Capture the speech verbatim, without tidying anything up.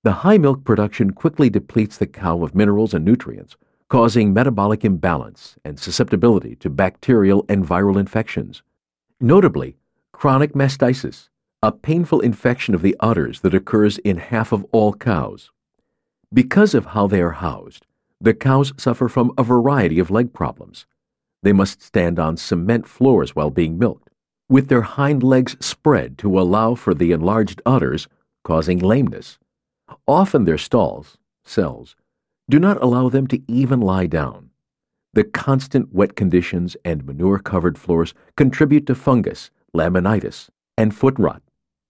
The high milk production quickly depletes the cow of minerals and nutrients, causing metabolic imbalance and susceptibility to bacterial and viral infections. Notably, chronic mastitis, a painful infection of the udders that occurs in half of all cows. Because of how they are housed, the cows suffer from a variety of leg problems. They must stand on cement floors while being milked, with their hind legs spread to allow for the enlarged udders, causing lameness. Often their stalls, cells, do not allow them to even lie down. The constant wet conditions and manure-covered floors contribute to fungus, laminitis, and foot rot.